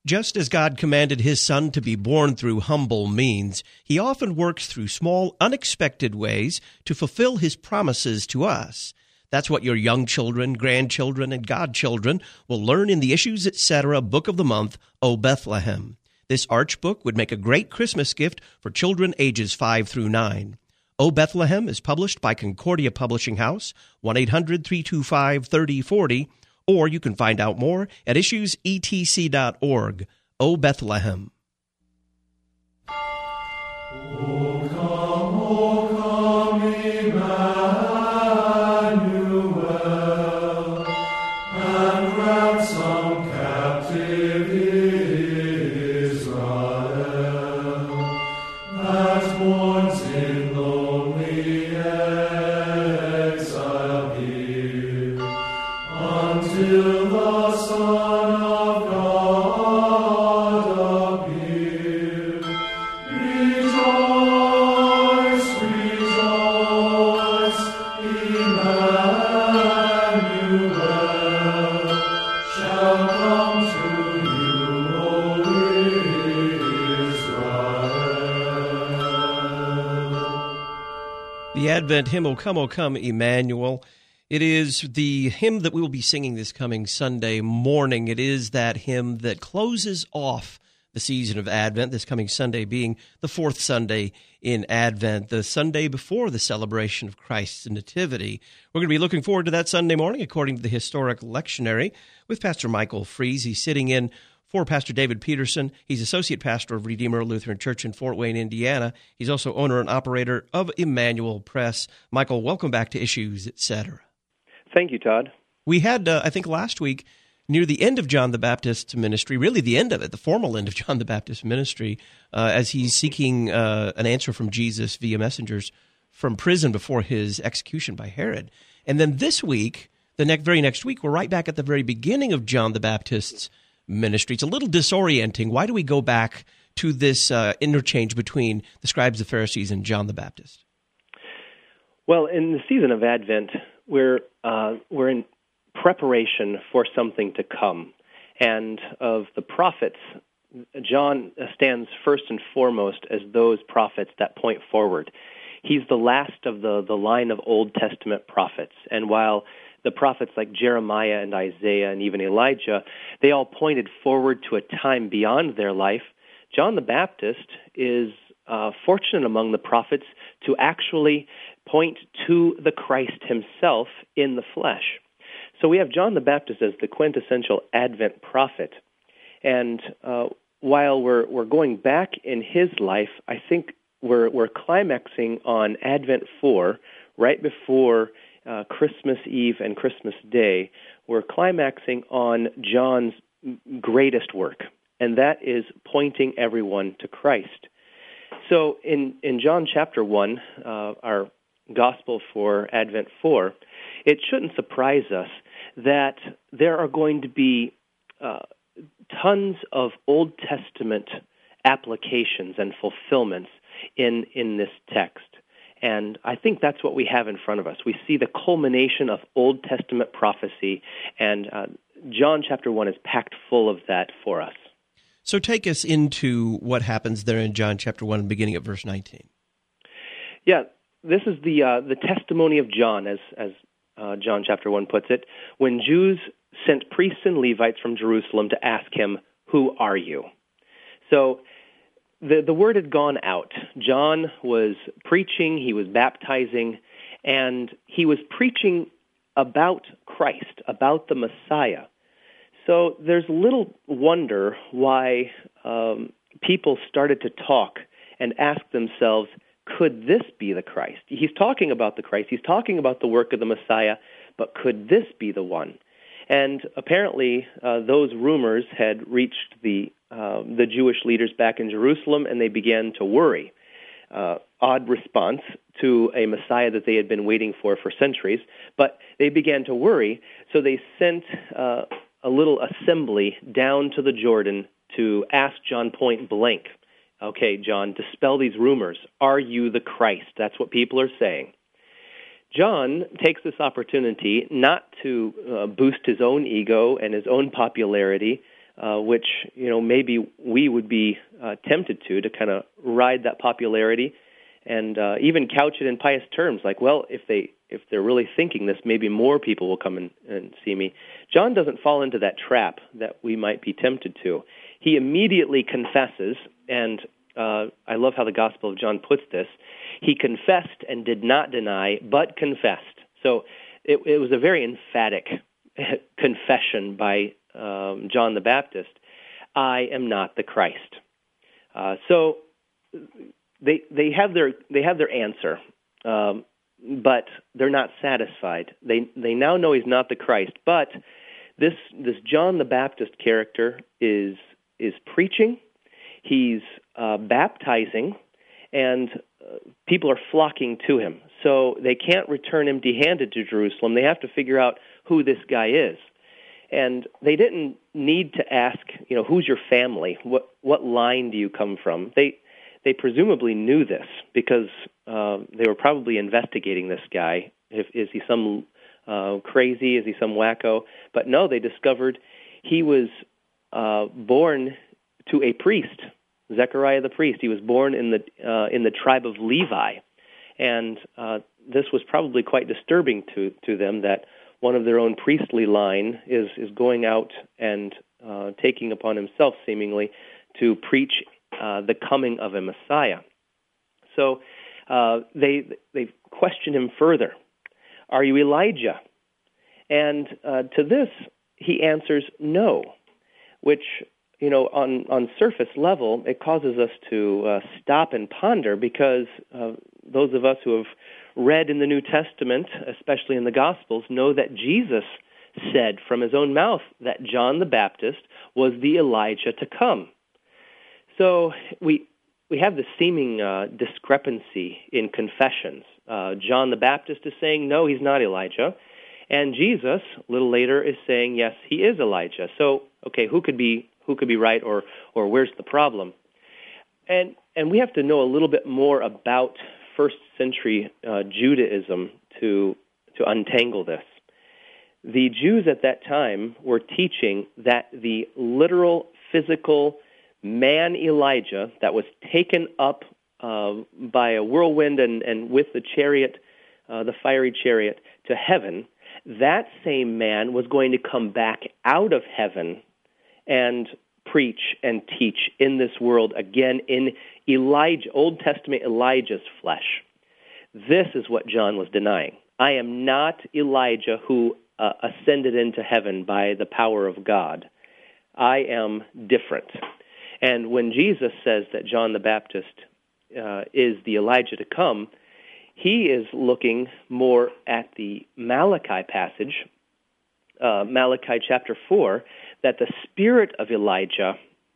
Just as God commanded his Son to be born through humble means, he often works through small, unexpected ways to fulfill his promises to us. That's what your young children, grandchildren, and godchildren will learn in the Issues Etc. Book of the Month, O Bethlehem. This arch book would make a great Christmas gift for children ages 5 through 9. O Bethlehem is published by Concordia Publishing House, 1-800-325-3040, or you can find out more at issuesetc.org. O Bethlehem. O come, Emmanuel, and ransom captive Israel, that mourns in lonely exile here, until the Son of God appear. Rejoice, rejoice, Emmanuel shall come to you, O Israel. The Advent hymn, O Come, Emmanuel. It is the hymn that we will be singing this coming Sunday morning. It is that hymn that closes off the season of Advent, this coming Sunday being the fourth Sunday in Advent, the Sunday before the celebration of Christ's Nativity. We're going to be looking forward to that Sunday morning, according to the Historic Lectionary, with Pastor Michael Fries. He's sitting in for Pastor David Peterson. He's Associate Pastor of Redeemer Lutheran Church in Fort Wayne, Indiana. He's also owner and operator of Emmanuel Press. Michael, welcome back to Issues, Etc. Thank you, Todd. We had, I think last week, near the end of John the Baptist's ministry, really the end of it, the formal end of John the Baptist's ministry, as he's seeking an answer from Jesus via messengers from prison before his execution by Herod. And then this week, the very next week, we're right back at the very beginning of John the Baptist's ministry. It's a little disorienting. Why do we go back to this interchange between the scribes, the Pharisees, and John the Baptist? Well, in the season of Advent, we're in preparation for something to come. And of the prophets, John stands first and foremost as those prophets that point forward. He's the last of the line of Old Testament prophets. And while the prophets like Jeremiah and Isaiah and even Elijah, they all pointed forward to a time beyond their life, John the Baptist is fortunate among the prophets to actually point to the Christ himself in the flesh. So we have John the Baptist as the quintessential Advent prophet. And while we're going back in his life, I think we're climaxing on Advent 4, right before Christmas Eve and Christmas Day. We're climaxing on John's greatest work, and that is pointing everyone to Christ. So in John chapter 1, our gospel for Advent 4, it shouldn't surprise us that there are going to be tons of Old Testament applications and fulfillments in this text. And I think that's what we have in front of us. We see the culmination of Old Testament prophecy, and John chapter 1 is packed full of that for us. So take us into what happens there in John chapter 1, beginning at verse 19. Yeah, this is the testimony of John, as John chapter 1 puts it, when Jews sent priests and Levites from Jerusalem to ask him, "Who are you?" So the word had gone out. John was preaching, he was baptizing, and he was preaching about Christ, about the Messiah. So there's little wonder why people started to talk and ask themselves, could this be the Christ? He's talking about the Christ. He's talking about the work of the Messiah, but could this be the one? And apparently those rumors had reached the Jewish leaders back in Jerusalem, and they began to worry. Odd response to a Messiah that they had been waiting for centuries, but they began to worry, so they sent a little assembly down to the Jordan to ask John point blank, okay, John, dispel these rumors. Are you the Christ? That's what people are saying. John takes this opportunity not to boost his own ego and his own popularity, which maybe we would be tempted to kind of ride that popularity, and even couch it in pious terms, like, well, if they're really thinking this, maybe more people will come and see me. John doesn't fall into that trap that we might be tempted to. He immediately confesses, and I love how the Gospel of John puts this. He confessed and did not deny, but confessed. So it was a very emphatic confession by John the Baptist. I am not the Christ. So they have their answer, but they're not satisfied. They now know he's not the Christ. But this John the Baptist character is preaching. He's baptizing, and people are flocking to him. So they can't return empty-handed to Jerusalem. They have to figure out who this guy is. And they didn't need to ask, who's your family? What line do you come from? They presumably knew this because they were probably investigating this guy. Is he some crazy? Is he some wacko? But no, they discovered he was born to a priest, Zechariah the priest. He was born in the tribe of Levi, and this was probably quite disturbing to them that one of their own priestly line is going out and taking upon himself, seemingly, to preach the coming of a Messiah. So they question him further. Are you Elijah? And to this, he answers no, which, on surface level, it causes us to stop and ponder, because those of us who have read in the New Testament, especially in the Gospels, know that Jesus said from his own mouth that John the Baptist was the Elijah to come. So we have the seeming discrepancy in confessions. John the Baptist is saying, no, he's not Elijah. And Jesus, a little later, is saying, yes, he is Elijah. So, okay, who could be right, or where's the problem? And we have to know a little bit more about first century Judaism to untangle this. The Jews at that time were teaching that the literal, physical man Elijah that was taken up by a whirlwind and with the chariot, the fiery chariot, to heaven, that same man was going to come back out of heaven and preach and teach in this world again in Elijah, Old Testament Elijah's flesh. This is what John was denying. I am not Elijah who ascended into heaven by the power of God. I am different. And when Jesus says that John the Baptist is the Elijah to come, he is looking more at the Malachi passage, Malachi chapter 4, that the spirit of Elijah,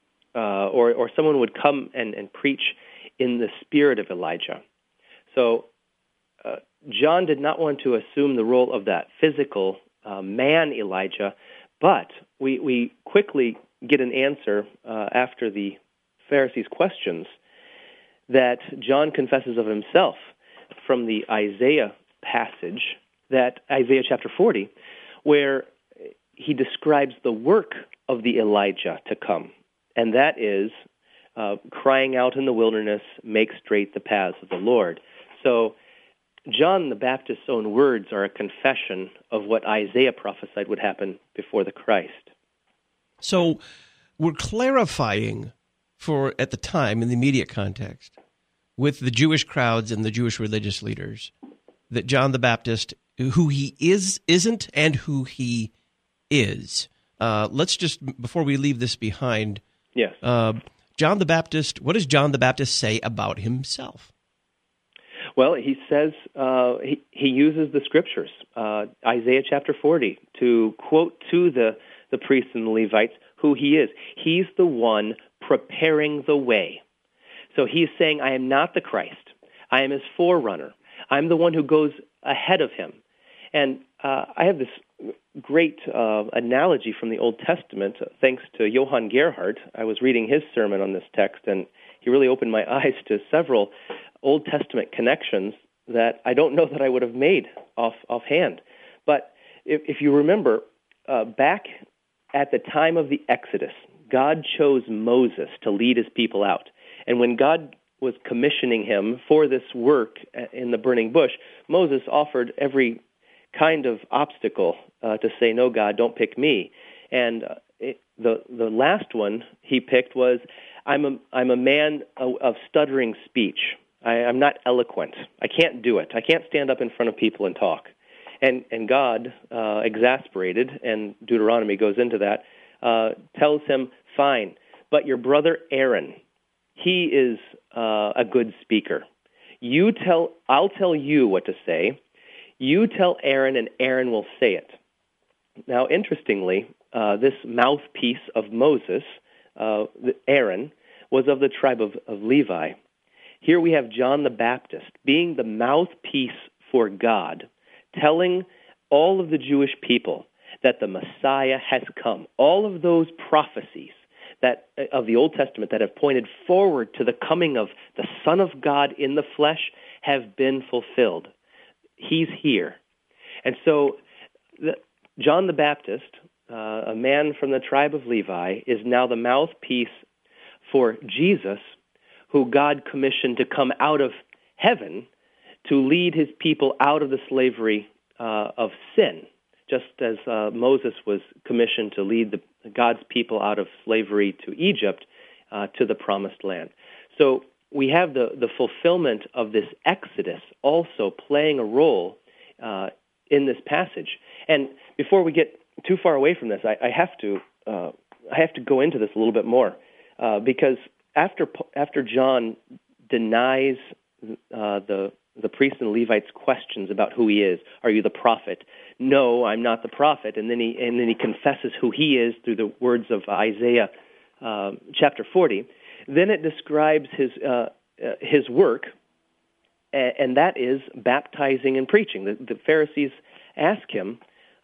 or someone would come and preach in the spirit of Elijah. So John did not want to assume the role of that physical man Elijah, but we quickly get an answer after the Pharisees' questions that John confesses of himself from the Isaiah passage, that Isaiah chapter 40, where he describes the work of the Elijah to come, and that is crying out in the wilderness, make straight the paths of the Lord. So John the Baptist's own words are a confession of what Isaiah prophesied would happen before the Christ. So we're clarifying for, at the time, in the immediate context, with the Jewish crowds and the Jewish religious leaders, that John the Baptist, who he isn't, and who he is. Let's just, before we leave this behind, yes. John the Baptist, what does John the Baptist say about himself? Well, he says, he uses the scriptures, Isaiah chapter 40, to quote to the priests and the Levites who he is. He's the one preparing the way. So he's saying, I am not the Christ. I am his forerunner. I'm the one who goes ahead of him. And I have this great analogy from the Old Testament, thanks to Johann Gerhard. I was reading his sermon on this text, and he really opened my eyes to several Old Testament connections that I don't know that I would have made offhand. But if you remember, back at the time of the Exodus, God chose Moses to lead his people out. And when God was commissioning him for this work in the burning bush, Moses offered every kind of obstacle to say, no, God, don't pick me. And the last one he picked was, I'm a man of stuttering speech. I'm not eloquent. I can't do it. I can't stand up in front of people and talk. And God, exasperated, and Deuteronomy goes into that, tells him, fine, but your brother Aaron, he is a good speaker. I'll tell you what to say. You tell Aaron, and Aaron will say it. Now, interestingly, this mouthpiece of Moses, Aaron, was of the tribe of Levi. Here we have John the Baptist being the mouthpiece for God, telling all of the Jewish people that the Messiah has come. All of those prophecies of the Old Testament that have pointed forward to the coming of the Son of God in the flesh have been fulfilled. He's here. And so John the Baptist, a man from the tribe of Levi, is now the mouthpiece for Jesus, who God commissioned to come out of heaven to lead his people out of the slavery of sin, just as Moses was commissioned to lead God's people out of slavery to Egypt to the promised land. So we have the fulfillment of this exodus also playing a role in this passage. And before we get too far away from this, I have to go into this a little bit more because after John denies the priests and Levites' questions about who he is, are you the prophet? No, I'm not the prophet. And then he confesses who he is through the words of Isaiah chapter 40. Then it describes his work, and that is baptizing and preaching. The Pharisees ask him,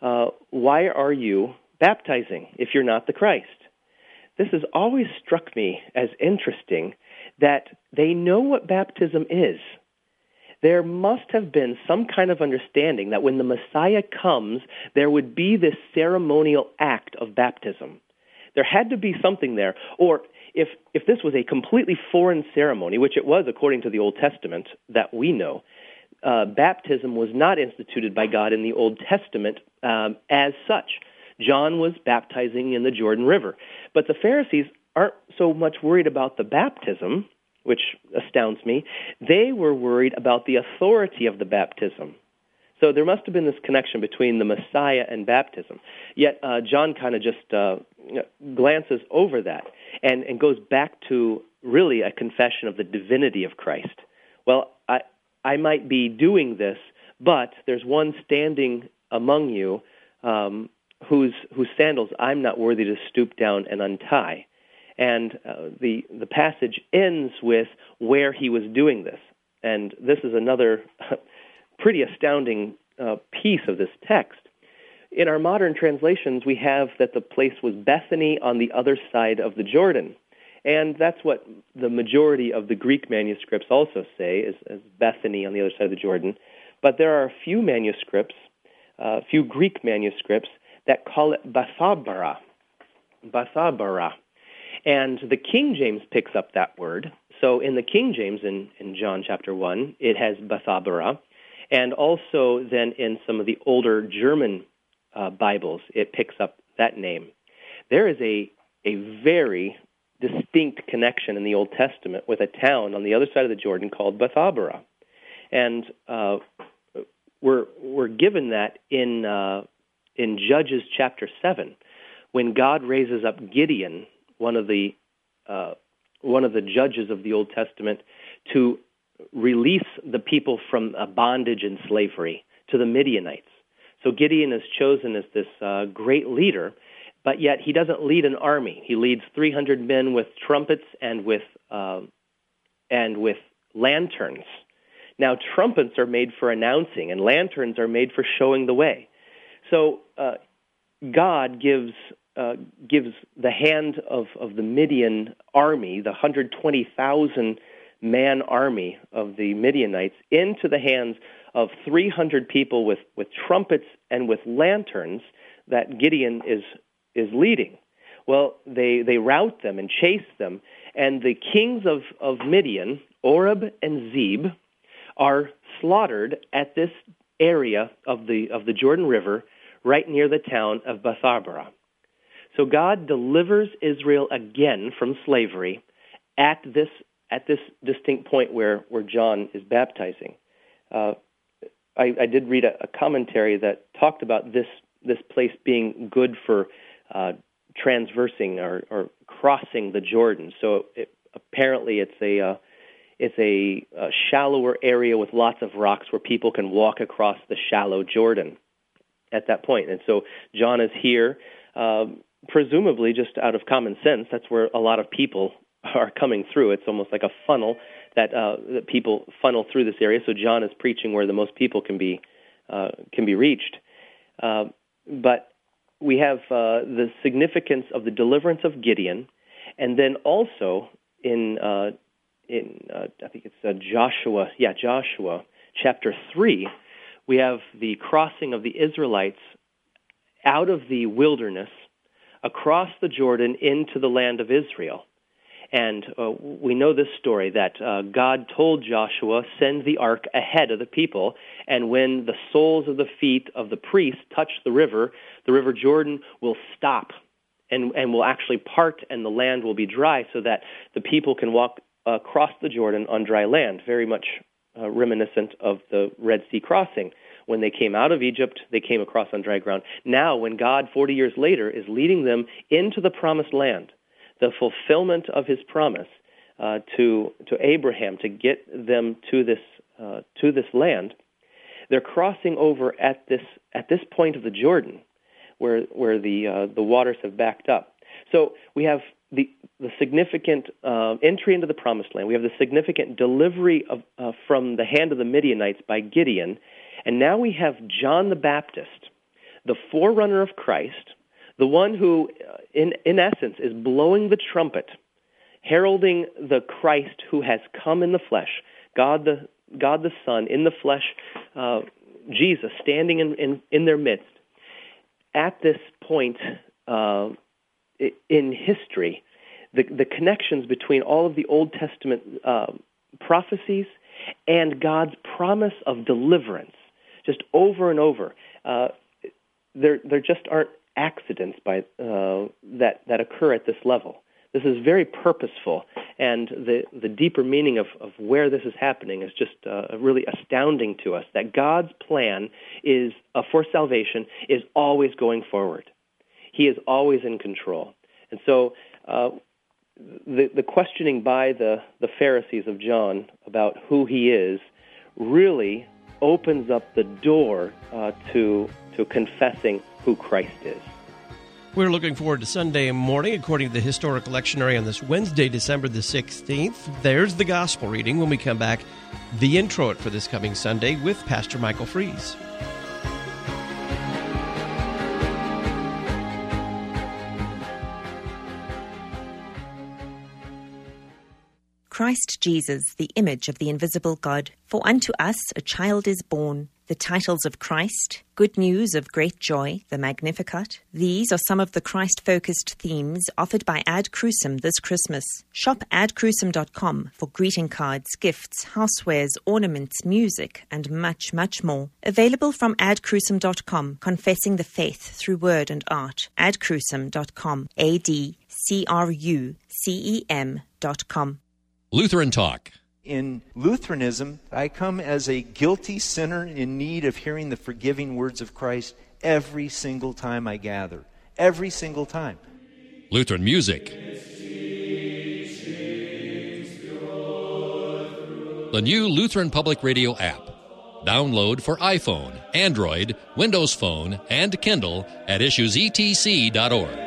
why are you baptizing if you're not the Christ? This has always struck me as interesting that they know what baptism is. There must have been some kind of understanding that when the Messiah comes, there would be this ceremonial act of baptism. There had to be something there. Or if this was a completely foreign ceremony, which it was according to the Old Testament that we know, baptism was not instituted by God in the Old Testament as such. John was baptizing in the Jordan River. But the Pharisees aren't so much worried about the baptism, which astounds me. They were worried about the authority of the baptism. So there must have been this connection between the Messiah and baptism. Yet John kind of just glances over that and goes back to really a confession of the divinity of Christ. Well, I might be doing this, but there's one standing among you whose sandals I'm not worthy to stoop down and untie. And the passage ends with where he was doing this. And this is another pretty astounding piece of this text. In our modern translations, we have that the place was Bethany on the other side of the Jordan. And that's what the majority of the Greek manuscripts also say, is Bethany on the other side of the Jordan. But there are a few manuscripts, few Greek manuscripts, that call it Bethabara. Bethabara. And the King James picks up that word. So in the King James, in John chapter 1, it has Bethabara. And also then in some of the older German Bibles, it picks up that name. There is a very distinct connection in the Old Testament with a town on the other side of the Jordan called Bethabara. And we're given that in Judges chapter 7, when God raises up Gideon, one of the judges of the Old Testament, to release the people from bondage and slavery to the Midianites. So Gideon is chosen as this great leader, but yet he doesn't lead an army. He leads 300 men with trumpets and with lanterns. Now, trumpets are made for announcing, and lanterns are made for showing the way. So God gives the hand of the Midian army, the 120,000 man army of the Midianites, into the hands of 300 people with trumpets and with lanterns that Gideon is leading. Well, they rout them and chase them, and the kings of Midian, Oreb and Zeb, are slaughtered at this area of the Jordan River, right near the town of Bethabara. So God delivers Israel again from slavery at this distinct point where John is baptizing. I did read a commentary that talked about this place being good for transversing or crossing the Jordan. So apparently it's a shallower area with lots of rocks where people can walk across the shallow Jordan at that point. And so John is here, presumably just out of common sense. That's where a lot of people are coming through. It's almost like a funnel that people funnel through this area. So John is preaching where the most people can be reached. But we have the significance of the deliverance of Gideon, and then also in I think it's Joshua chapter 3, we have the crossing of the Israelites out of the wilderness across the Jordan into the land of Israel. And we know this story that God told Joshua, send the ark ahead of the people, and when the soles of the feet of the priests touch the river Jordan will stop and will actually part, and the land will be dry so that the people can walk across the Jordan on dry land, very much reminiscent of the Red Sea crossing. When they came out of Egypt, they came across on dry ground. Now, when God, 40 years later, is leading them into the promised land, the fulfillment of his promise to Abraham to get them to this land, they're crossing over at this point of the Jordan, where the waters have backed up. So we have the significant entry into the promised land. We have the significant delivery from the hand of the Midianites by Gideon, and now we have John the Baptist, the forerunner of Christ, the one who, in essence, is blowing the trumpet, heralding the Christ who has come in the flesh, God the Son in the flesh, Jesus standing in their midst. At this point in history, the connections between all of the Old Testament prophecies and God's promise of deliverance, just over and over, there just aren't accidents that occur at this level. This is very purposeful, and the deeper meaning of where this is happening is just really astounding to us, that God's plan is for salvation is always going forward. He is always in control. And so the questioning by the Pharisees of John about who he is really opens up the door to confessing who Christ is. We're looking forward to Sunday morning, according to the Historical Lectionary, on this Wednesday, December the 16th. There's the Gospel reading. When we come back, the introit for this coming Sunday with Pastor Michael Fries. Christ Jesus, the image of the invisible God. For unto us a child is born. The titles of Christ, Good News of Great Joy, the Magnificat. These are some of the Christ-focused themes offered by Ad Crucem this Christmas. Shop adcrucem.com for greeting cards, gifts, housewares, ornaments, music, and much, much more. Available from adcrucem.com, confessing the faith through word and art. adcrucem.com, adcrucem.com. Lutheran Talk. In Lutheranism, I come as a guilty sinner in need of hearing the forgiving words of Christ every single time I gather. Every single time. Lutheran music. The new Lutheran Public Radio app. Download for iPhone, Android, Windows Phone, and Kindle at issuesetc.org.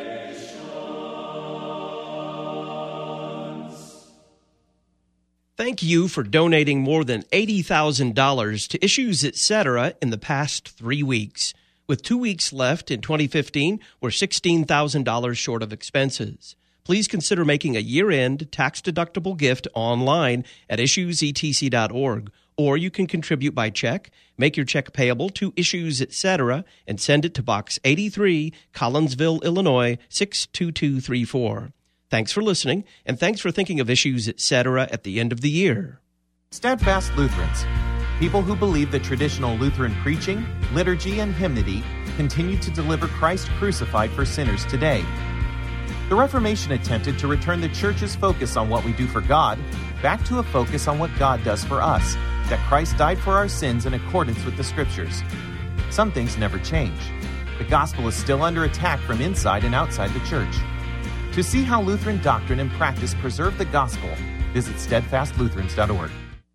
Thank you for donating more than $80,000 to Issues Etc. in the past 3 weeks. With 2 weeks left in 2015, we're $16,000 short of expenses. Please consider making a year-end tax-deductible gift online at issuesetc.org Or you can contribute by check, make your check payable to Issues Etc., and send it to Box 83, Collinsville, Illinois, 62234. Thanks for listening, and thanks for thinking of Issues Etc. at the end of the year. Steadfast Lutherans, people who believe that traditional Lutheran preaching, liturgy, and hymnody continue to deliver Christ crucified for sinners today. The Reformation attempted to return the Church's focus on what we do for God back to a focus on what God does for us, that Christ died for our sins in accordance with the Scriptures. Some things never change. The gospel is still under attack from inside and outside the Church. To see how Lutheran doctrine and practice preserve the gospel, visit steadfastlutherans.org.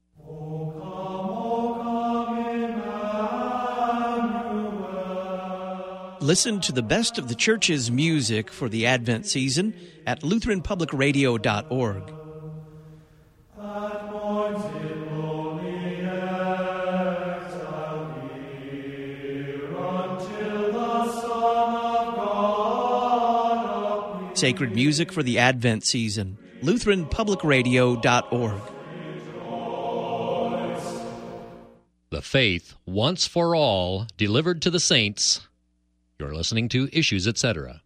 Listen to the best of the Church's music for the Advent season at LutheranPublicRadio.org. Sacred music for the Advent season, LutheranPublicRadio.org. The faith, once for all, delivered to the saints. You're listening to Issues Etc.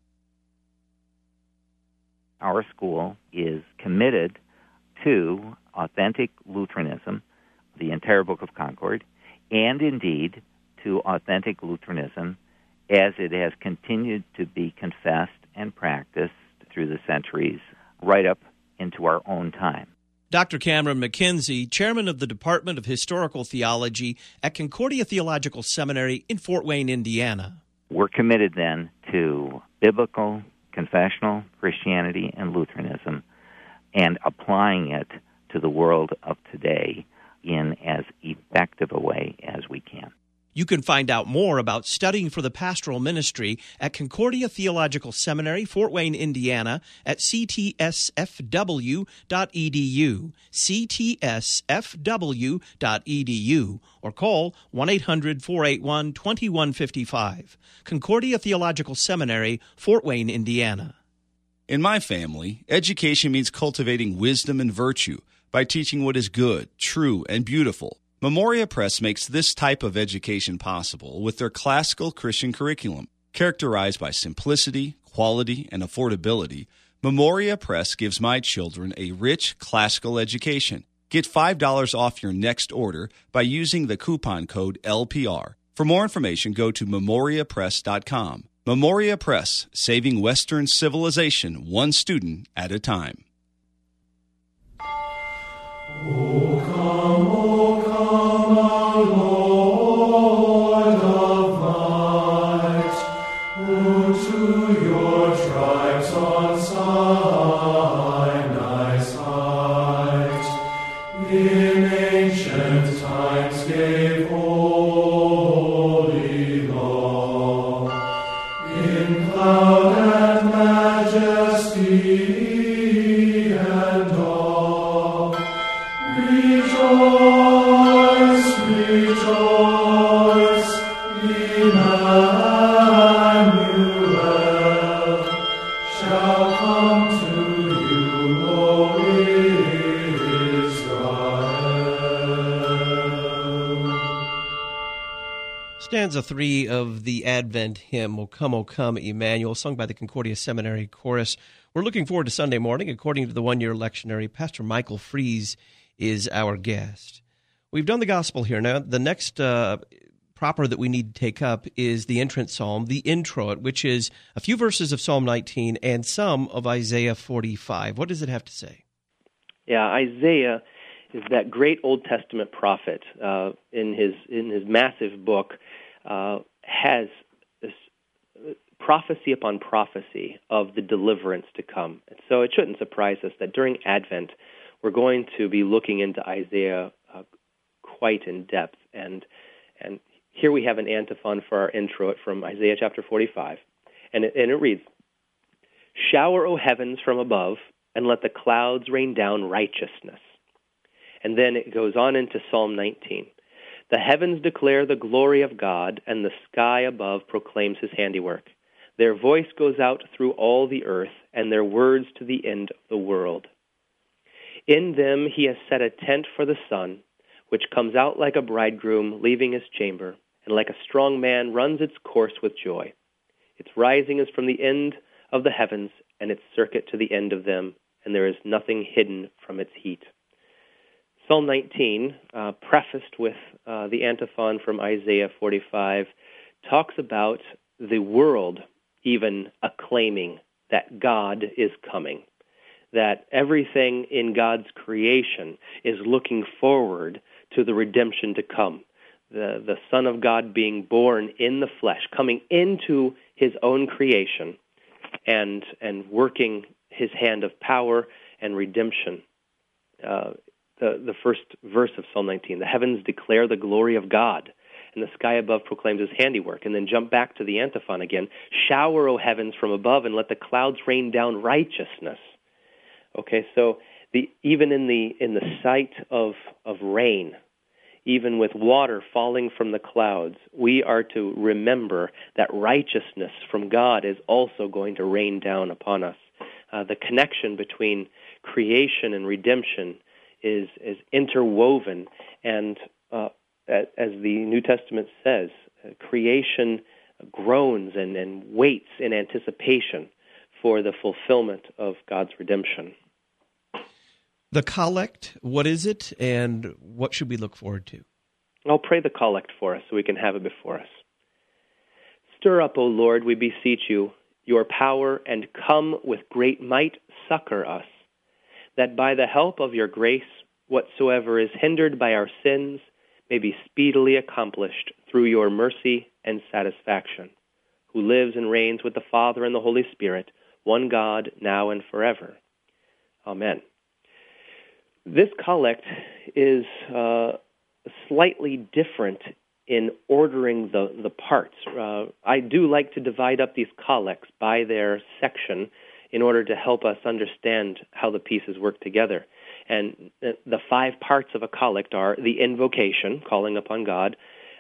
Our school is committed to authentic Lutheranism, the entire Book of Concord, and indeed to authentic Lutheranism as it has continued to be confessed and practiced through the centuries, right up into our own time. Dr. Cameron McKenzie, chairman of the Department of Historical Theology at Concordia Theological Seminary in Fort Wayne, Indiana. We're committed then to biblical, confessional Christianity and Lutheranism and applying it to the world of today in as effective a way as we can. You can find out more about studying for the pastoral ministry at Concordia Theological Seminary, Fort Wayne, Indiana, at ctsfw.edu, ctsfw.edu, or call 1-800-481-2155. Concordia Theological Seminary, Fort Wayne, Indiana. In my family, education means cultivating wisdom and virtue by teaching what is good, true, and beautiful. Memoria Press makes this type of education possible with their classical Christian curriculum. Characterized by simplicity, quality, and affordability, Memoria Press gives my children a rich classical education. Get $5 off your next order by using the coupon code LPR. For more information, go to memoriapress.com. Memoria Press, saving Western civilization one student at a time. O come, our Lord of light, who to your tribes on Sinai's height in ancient times gave holy law, in cloud and majesty and awe. Rejoice, rejoice, Emmanuel shall come to you, O Israel. Stanza 3 of the Advent hymn, O Come, Emmanuel, sung by the Concordia Seminary Chorus. We're looking forward to Sunday morning. According to the one-year lectionary, Pastor Michael Fries is our guest. We've done the gospel here. Now, the next proper that we need to take up is the entrance psalm, the introit, which is a few verses of Psalm 19 and some of Isaiah 45. What does it have to say? Yeah, Isaiah is that great Old Testament prophet in his massive book has this prophecy upon prophecy of the deliverance to come. And so it shouldn't surprise us that during Advent we're going to be looking into Isaiah quite in depth. And here we have an antiphon for our intro from Isaiah chapter 45. And it reads, "Shower, O heavens, from above, and let the clouds rain down righteousness." And then it goes on into Psalm 19. "The heavens declare the glory of God, and the sky above proclaims his handiwork. Their voice goes out through all the earth, and their words to the end of the world. In them he has set a tent for the sun, which comes out like a bridegroom leaving his chamber, and like a strong man runs its course with joy. Its rising is from the end of the heavens, and its circuit to the end of them, and there is nothing hidden from its heat. Psalm 19, prefaced with the antiphon from Isaiah 45, talks about the world even acclaiming that God is coming, that everything in God's creation is looking forward to the redemption to come, the Son of God being born in the flesh, coming into his own creation and working his hand of power and redemption. The first verse of Psalm 19, the heavens declare the glory of God, and the sky above proclaims his handiwork. And then jump back to the antiphon again. Shower, O heavens, from above, and let the clouds rain down righteousness. Okay, so even in the sight of rain, even with water falling from the clouds, we are to remember that righteousness from God is also going to rain down upon us. The connection between creation and redemption is interwoven, and as the New Testament says, creation groans and waits in anticipation for the fulfillment of God's redemption. The collect, what is it, and what should we look forward to? I'll pray the collect for us so we can have it before us. Stir up, O Lord, we beseech you, your power, and come with great might succor us, that by the help of your grace, whatsoever is hindered by our sins may be speedily accomplished through your mercy and satisfaction, who lives and reigns with the Father and the Holy Spirit, one God, now and forever. Amen. This collect is slightly different in ordering the parts. I do like to divide up these collects by their section in order to help us understand how the pieces work together. And the 5 parts of a collect are the invocation, calling upon God,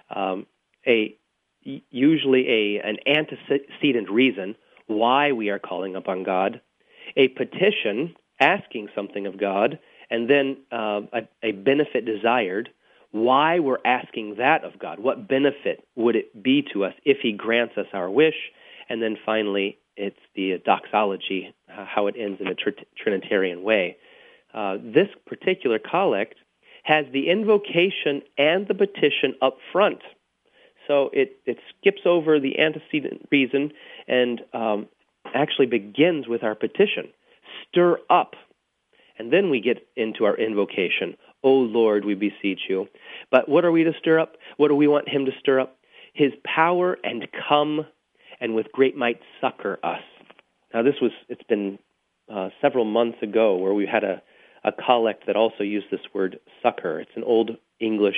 usually an antecedent reason why we are calling upon God, a petition, asking something of God, and then a benefit desired, why we're asking that of God. What benefit would it be to us if he grants us our wish? And then finally, it's the doxology, how it ends in a Trinitarian way. This particular collect has the invocation and the petition up front. So it skips over the antecedent reason and actually begins with our petition. Stir up. And then we get into our invocation. O Lord, we beseech you. But what are we to stir up? What do we want him to stir up? His power, and come and with great might succor us. Now it's been several months ago where we had a collect that also used this word succor. It's an old English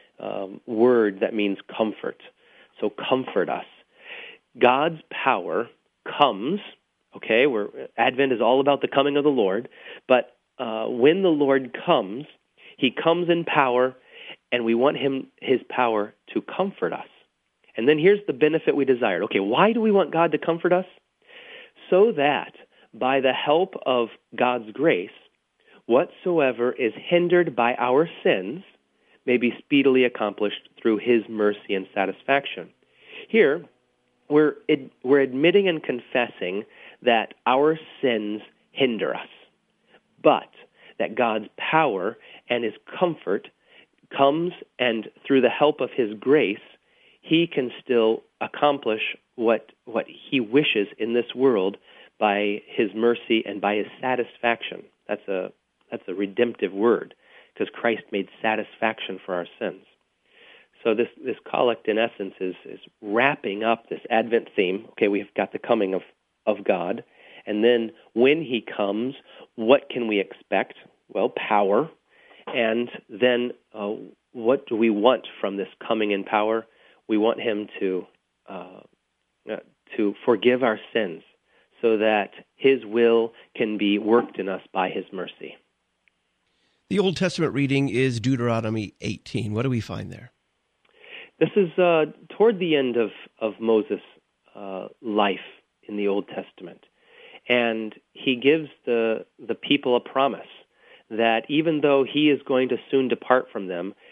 word that means comfort. So comfort us. God's power comes, okay, Advent is all about the coming of the Lord, but when the Lord comes, he comes in power, and we want his power to comfort us. And then here's the benefit we desired. Okay, why do we want God to comfort us? So that by the help of God's grace, whatsoever is hindered by our sins may be speedily accomplished through his mercy and satisfaction. Here, we're admitting and confessing that our sins hinder us, but that God's power and his comfort comes, and through the help of his grace, he can still accomplish what he wishes in this world by his mercy and by his satisfaction. That's a redemptive word, because Christ made satisfaction for our sins. So this collect, in essence, is wrapping up this Advent theme. Okay, we've got the coming of God. And then when he comes, what can we expect? Well, power. And then what do we want from this coming in power? We want him to forgive our sins so that his will can be worked in us by his mercy. The Old Testament reading is Deuteronomy 18. What do we find there? This is toward the end of Moses' life in the Old Testament. And he gives the people a promise that even though he is going to soon depart from them,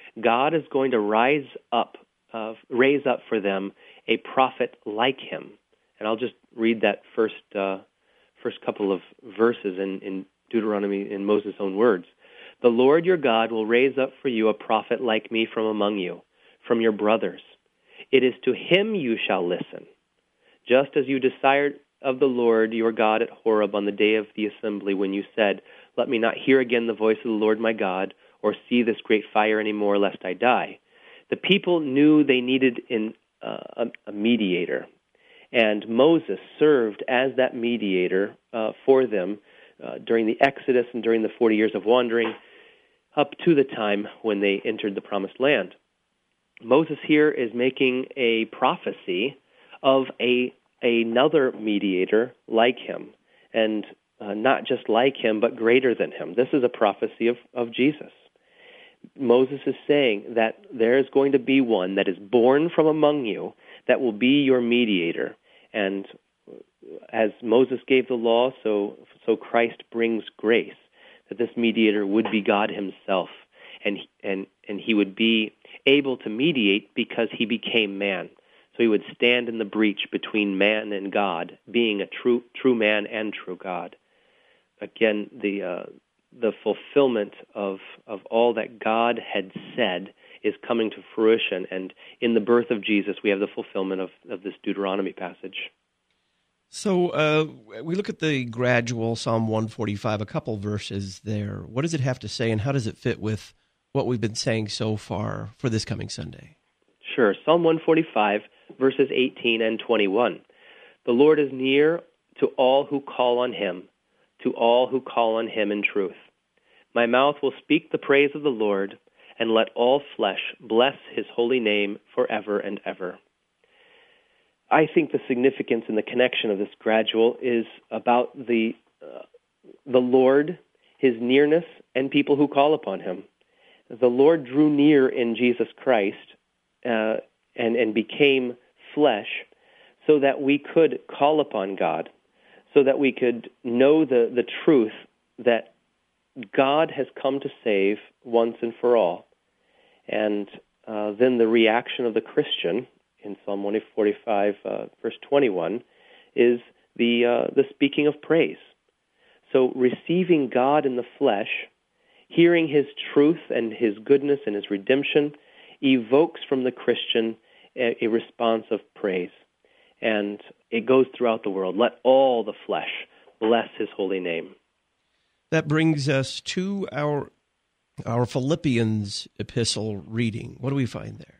God is going to raise up for them a prophet like him. And I'll just read that first couple of verses in Deuteronomy in Moses' own words. The Lord your God will raise up for you a prophet like me from among you, from your brothers. It is to him you shall listen, just as you desired of the Lord your God at Horeb on the day of the assembly when you said, let me not hear again the voice of the Lord my God, or see this great fire any more, lest I die. The people knew they needed a mediator, and Moses served as that mediator for them during the Exodus and during the 40 years of wandering up to the time when they entered the Promised Land. Moses here is making a prophecy of another mediator like him, and not just like him, but greater than him. This is a prophecy of Jesus. Moses is saying that there is going to be one that is born from among you that will be your mediator. And as Moses gave the law, so Christ brings grace, that this mediator would be God himself. And he would be able to mediate because he became man. So he would stand in the breach between man and God, being a true man and true God. Again, the fulfillment of all that God had said is coming to fruition, and in the birth of Jesus, we have the fulfillment of this Deuteronomy passage. So we look at the gradual Psalm 145, a couple verses there. What does it have to say, and how does it fit with what we've been saying so far for this coming Sunday? Sure. Psalm 145, verses 18 and 21. The Lord is near to all who call on him, to all who call on him in truth. My mouth will speak the praise of the Lord, and let all flesh bless his holy name forever and ever. I think the significance and the connection of this gradual is about the Lord, his nearness, and people who call upon him. The Lord drew near in Jesus Christ and became flesh so that we could call upon God, so that we could know the truth that God has come to save once and for all. And then the reaction of the Christian in Psalm 145, verse 21, is the speaking of praise. So receiving God in the flesh, hearing his truth and his goodness and his redemption, evokes from the Christian a response of praise. And it goes throughout the world. Let all the flesh bless his holy name. That brings us to our Philippians epistle reading. What do we find there?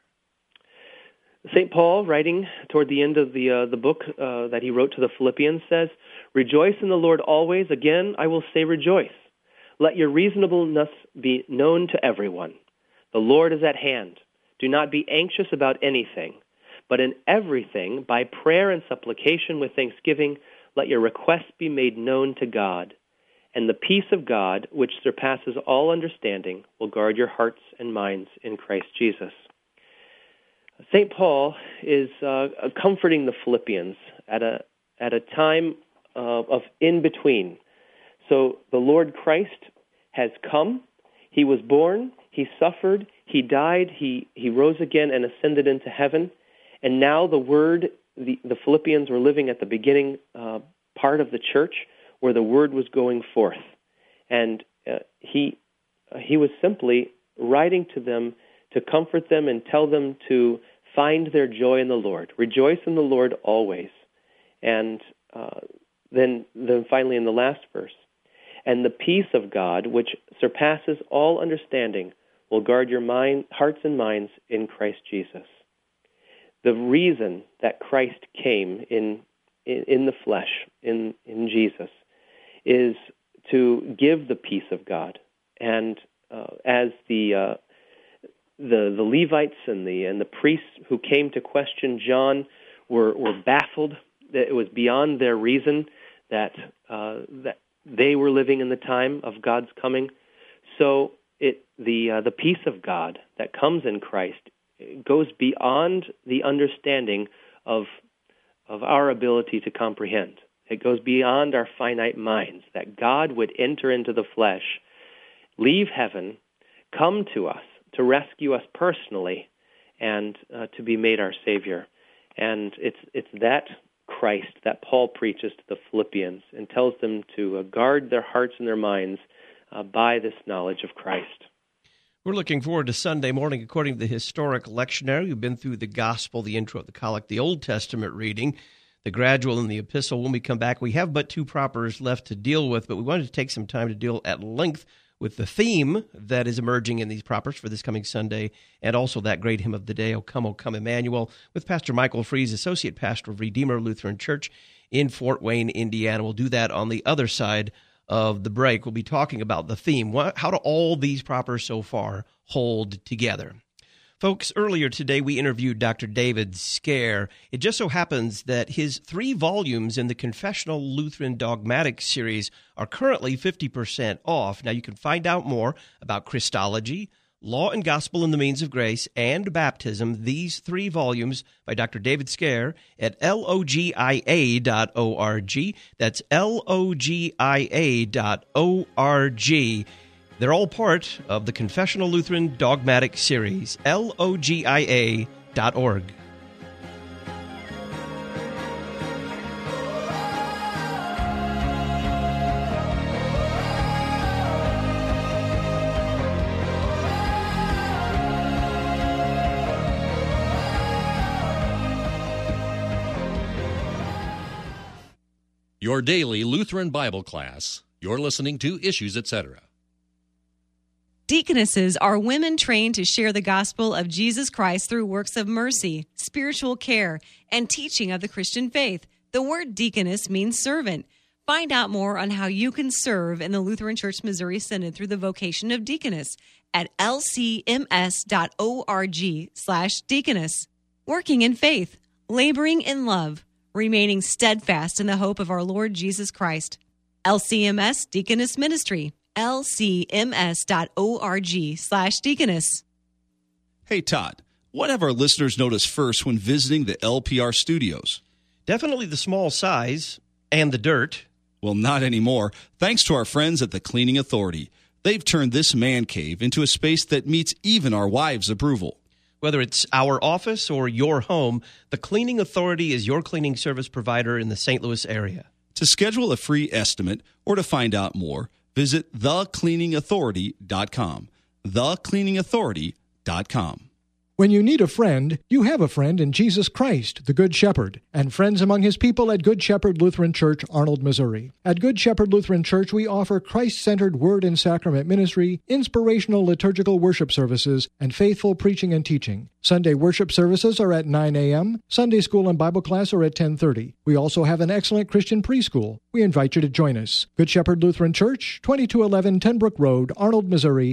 St. Paul, writing toward the end of the book that he wrote to the Philippians, says, "Rejoice in the Lord always. Again, I will say rejoice. Let your reasonableness be known to everyone. The Lord is at hand. Do not be anxious about anything, but in everything, by prayer and supplication with thanksgiving, let your requests be made known to God. And the peace of God, which surpasses all understanding, will guard your hearts and minds in Christ Jesus." St. Paul is comforting the Philippians at a time of in-between. So the Lord Christ has come, he was born, he suffered, he died, he rose again and ascended into heaven, and now the Philippians were living at the beginning part of the church where the word was going forth. And he was simply writing to them to comfort them and tell them to find their joy in the Lord. Rejoice in the Lord always. And then finally in the last verse, and the peace of God, which surpasses all understanding, will guard your hearts and minds in Christ Jesus. The reason that Christ came in the flesh, in Jesus, is to give the peace of God. And as the Levites and the priests who came to question John were baffled, that it was beyond their reason that they were living in the time of God's coming. So the peace of God that comes in Christ goes beyond the understanding of our ability to comprehend. It goes beyond our finite minds, that God would enter into the flesh, leave heaven, come to us, to rescue us personally and to be made our Savior. And it's that Christ that Paul preaches to the Philippians and tells them to guard their hearts and their minds by this knowledge of Christ. We're looking forward to Sunday morning according to the historic lectionary. We've been through the Gospel, the intro, the collect, the Old Testament reading, the gradual, and the epistle. When we come back, we have but two propers left to deal with, but we wanted to take some time to deal at length with the theme that is emerging in these propers for this coming Sunday, and also that great hymn of the day, O Come, Emmanuel, with Pastor Michael Fries, Associate Pastor of Redeemer Lutheran Church in Fort Wayne, Indiana. We'll do that on the other side of the break. We'll be talking about the theme. How do all these propers so far hold together? Folks, earlier today we interviewed Dr. David Scare. It just so happens that his 3 volumes in the Confessional Lutheran Dogmatic series are currently 50% off. Now you can find out more about Christology, Law and Gospel and the Means of Grace, and Baptism, these 3 volumes by Dr. David Scare at logia.org. That's logia.org. They're all part of the Confessional Lutheran Dogmatic series, logia.org. Your daily Lutheran Bible class. You're listening to Issues, Etc. Deaconesses are women trained to share the gospel of Jesus Christ through works of mercy, spiritual care, and teaching of the Christian faith. The word deaconess means servant. Find out more on how you can serve in the Lutheran Church Missouri Synod through the vocation of deaconess at lcms.org/deaconess. Working in faith, laboring in love, remaining steadfast in the hope of our Lord Jesus Christ. LCMS Deaconess Ministry, lcms.org/deaconess. Hey, Todd, what have our listeners noticed first when visiting the LPR studios? Definitely the small size and the dirt. Well, not anymore. Thanks to our friends at the Cleaning Authority. They've turned this man cave into a space that meets even our wives' approval. Whether it's our office or your home, the Cleaning Authority is your cleaning service provider in the St. Louis area. To schedule a free estimate or to find out more, visit thecleaningauthority.com. Thecleaningauthority.com. When you need a friend, you have a friend in Jesus Christ, the Good Shepherd, and friends among his people at Good Shepherd Lutheran Church, Arnold, Missouri. At Good Shepherd Lutheran Church, we offer Christ-centered word and sacrament ministry, inspirational liturgical worship services, and faithful preaching and teaching. Sunday worship services are at 9 a.m., Sunday school and Bible class are at 10:30. We also have an excellent Christian preschool. We invite you to join us. Good Shepherd Lutheran Church, 2211 Tenbrook Road, Arnold, Missouri,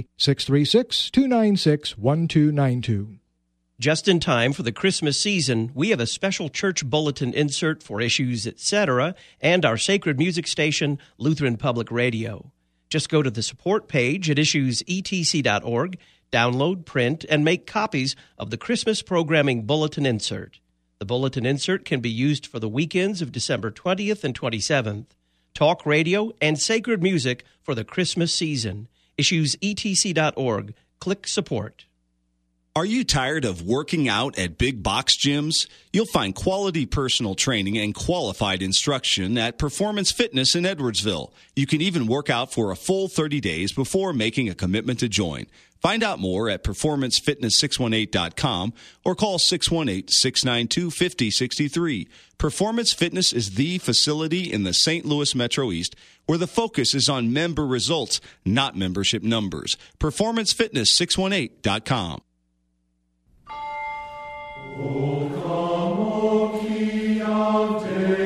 636-296-1292. Just in time for the Christmas season, we have a special church bulletin insert for Issues, Etc., and our sacred music station, Lutheran Public Radio. Just go to the support page at issuesetc.org, download, print, and make copies of the Christmas programming bulletin insert. The bulletin insert can be used for the weekends of December 20th and 27th, talk radio, and sacred music for the Christmas season. Issuesetc.org. Click support. Are you tired of working out at big box gyms? You'll find quality personal training and qualified instruction at Performance Fitness in Edwardsville. You can even work out for a full 30 days before making a commitment to join. Find out more at performancefitness618.com or call 618-692-5063. Performance Fitness is the facility in the St. Louis Metro East where the focus is on member results, not membership numbers. Performancefitness618.com. O come, O Key of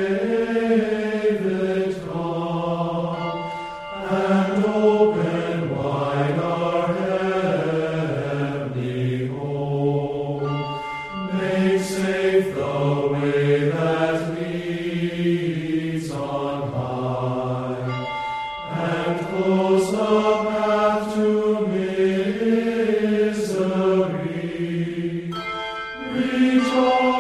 David, come, and open wide our heavenly home. Make safe the way that leads on high, and close the path to misery. Rejoice.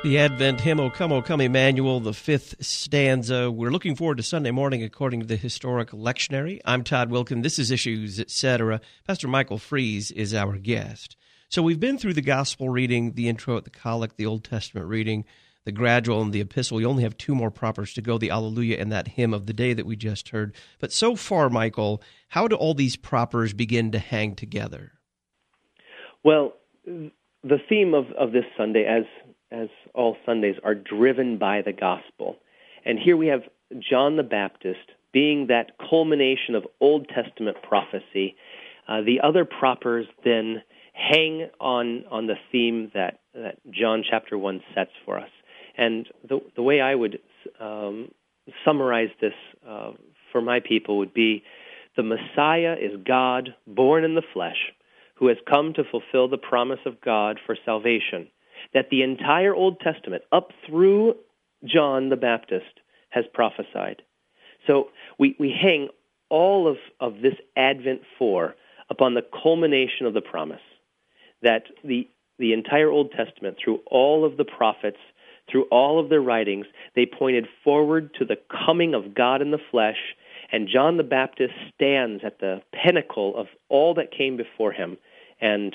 The Advent hymn, O Come, Emmanuel, the fifth stanza. We're looking forward to Sunday morning according to the historic lectionary. I'm Todd Wilkin. This is Issues, Etc. Pastor Michael Fries is our guest. So we've been through the gospel reading, the intro at the collect, the Old Testament reading, the gradual, and the epistle. We only have two more propers to go, the Alleluia and that hymn of the day that we just heard. But so far, Michael, how do all these propers begin to hang together? Well, the theme of this Sunday, as all Sundays, are driven by the gospel. And here we have John the Baptist being that culmination of Old Testament prophecy. The other propers then hang on the theme that John chapter 1 sets for us. And the way I would summarize this for my people would be, the Messiah is God born in the flesh, who has come to fulfill the promise of God for salvation, that the entire Old Testament, up through John the Baptist, has prophesied. So we hang all of this Advent upon the culmination of the promise, that the entire Old Testament, through all of the prophets, through all of their writings, they pointed forward to the coming of God in the flesh, and John the Baptist stands at the pinnacle of all that came before him and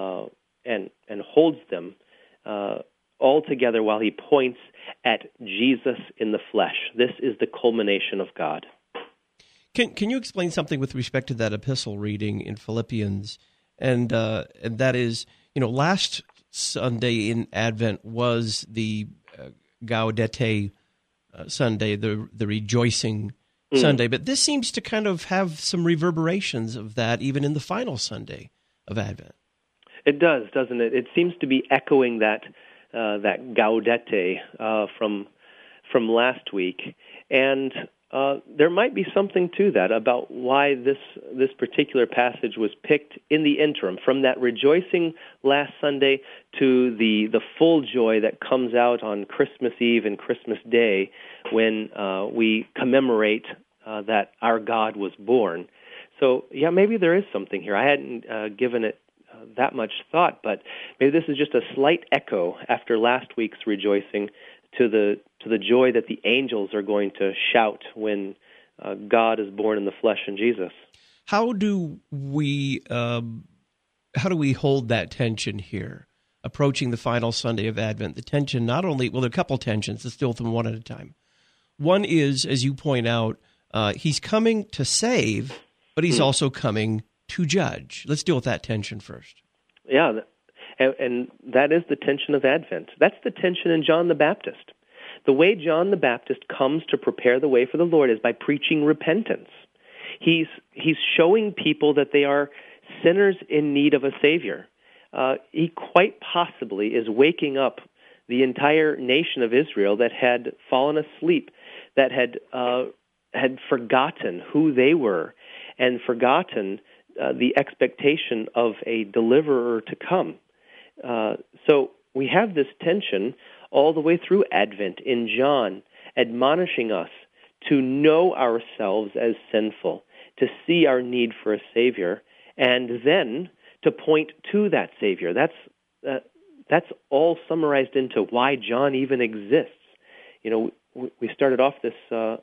holds them all together while he points at Jesus in the flesh. This is the culmination of God. Can you explain something with respect to that epistle reading in Philippians? And that is, last Sunday in Advent was the Gaudete Sunday, the rejoicing Sunday. But this seems to kind of have some reverberations of that even in the final Sunday of Advent. It does, doesn't it? It seems to be echoing that Gaudete from last week, and there might be something to that about why this particular passage was picked in the interim, from that rejoicing last Sunday to the full joy that comes out on Christmas Eve and Christmas Day when we commemorate that our God was born. So, yeah, maybe there is something here. I hadn't given it that much thought, but maybe this is just a slight echo after last week's rejoicing to the joy that the angels are going to shout when God is born in the flesh in Jesus. How do we hold that tension here, approaching the final Sunday of Advent? The tension not only, there are a couple tensions. Let's deal with them one at a time. One is, as you point out, he's coming to save, but he's also coming to judge. Let's deal with that tension first. Yeah, and that is the tension of Advent. That's the tension in John the Baptist. The way John the Baptist comes to prepare the way for the Lord is by preaching repentance. He's showing people that they are sinners in need of a Savior. He quite possibly is waking up the entire nation of Israel that had fallen asleep, that had forgotten who they were and forgotten the expectation of a deliverer to come. So we have this tension all the way through Advent in John, admonishing us to know ourselves as sinful, to see our need for a Savior, and then to point to that Savior. That's all summarized into why John even exists. We started off this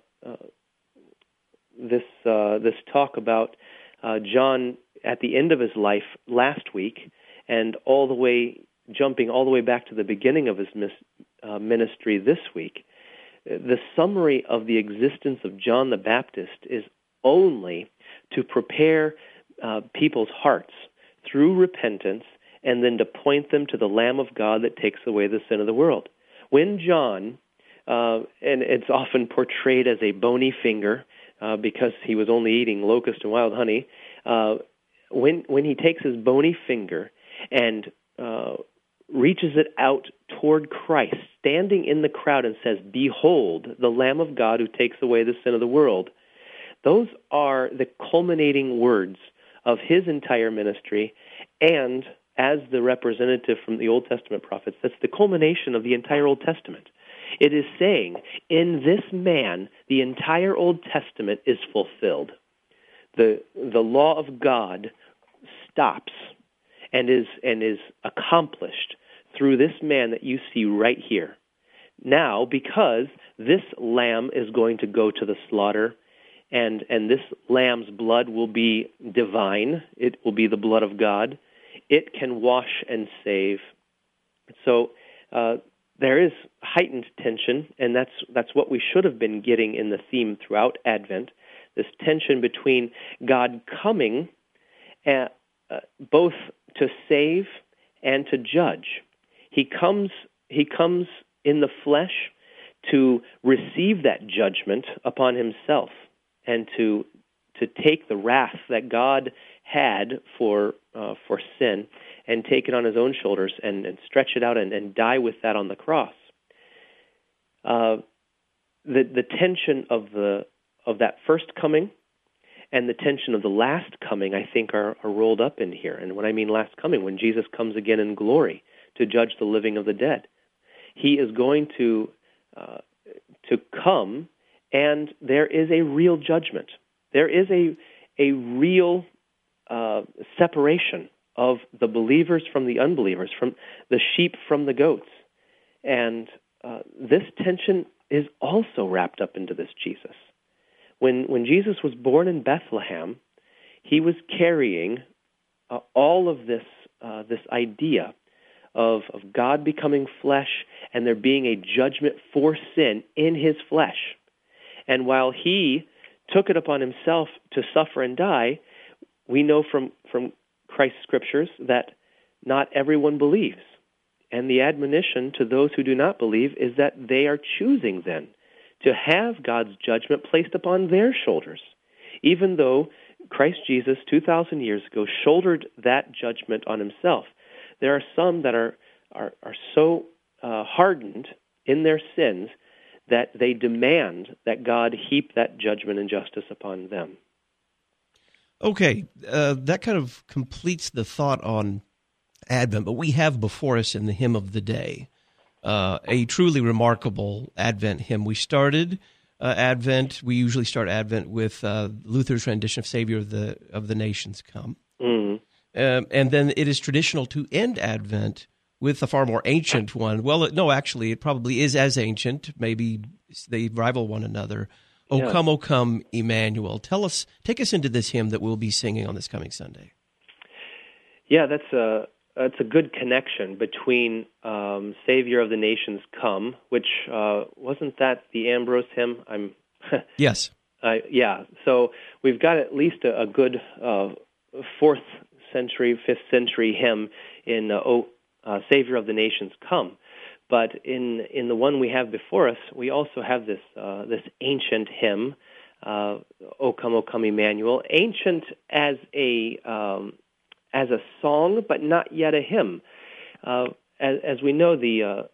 talk about John at the end of his life last week, and jumping all the way back to the beginning of his ministry this week. The summary of the existence of John the Baptist is only to prepare people's hearts through repentance and then to point them to the Lamb of God that takes away the sin of the world. When John, and it's often portrayed as a bony finger because he was only eating locust and wild honey, when he takes his bony finger and reaches it out toward Christ, standing in the crowd and says, "Behold, the Lamb of God who takes away the sin of the world," those are the culminating words of his entire ministry, and as the representative from the Old Testament prophets, that's the culmination of the entire Old Testament. It is saying, in this man, the entire Old Testament is fulfilled. The law of God stops and is accomplished through this man that you see right here. Now, because this lamb is going to go to the slaughter, and this lamb's blood will be divine, it will be the blood of God, it can wash and save. So there is heightened tension, and that's what we should have been getting in the theme throughout Advent, this tension between God coming both to save and to judge. He comes in the flesh to receive that judgment upon himself and to take the wrath that God had for sin and take it on his own shoulders and stretch it out and die with that on the cross. The tension of that first coming and the tension of the last coming, I think, are rolled up in here. And when I mean last coming, when Jesus comes again in glory to judge the living of the dead, he is going to come, and there is a real judgment. There is a real separation of the believers from the unbelievers, from the sheep from the goats. And this tension is also wrapped up into this Jesus. When Jesus was born in Bethlehem, he was carrying all of this idea of God becoming flesh and there being a judgment for sin in his flesh. And while he took it upon himself to suffer and die, we know from Christ's scriptures that not everyone believes. And the admonition to those who do not believe is that they are choosing then to have God's judgment placed upon their shoulders, even though Christ Jesus 2,000 years ago shouldered that judgment on himself. There are some that are so hardened in their sins that they demand that God heap that judgment and justice upon them. Okay, that kind of completes the thought on Advent, but we have before us in the hymn of the day a truly remarkable Advent hymn. We started Advent. We usually start Advent with Luther's rendition of "Savior of the Nations Come," and then it is traditional to end Advent with a far more ancient one. Well, no, actually, it probably is as ancient. Maybe they rival one another. Yeah. O come, Emmanuel. Take us into this hymn that we'll be singing on this coming Sunday. Yeah, that's a good connection between Savior of the Nations Come, which wasn't that the Ambrose hymn? Yes. Yeah, so we've got at least a good 4th century, 5th century hymn in Savior of the Nations Come. But in the one we have before us, we also have this ancient hymn, O come, Emmanuel, ancient as a song, but not yet a hymn. As we know, the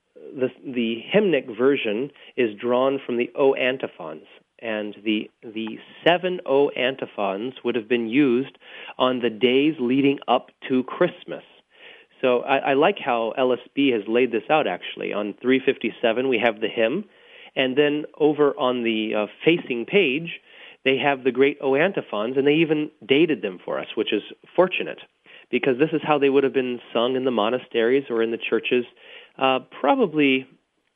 hymnic version is drawn from the O antiphons, and the 7 O antiphons would have been used on the days leading up to Christmas. So I like how LSB has laid this out, actually. On 357, we have the hymn, and then over on the facing page, they have the great O antiphons, and they even dated them for us, which is fortunate, because this is how they would have been sung in the monasteries or in the churches. Probably,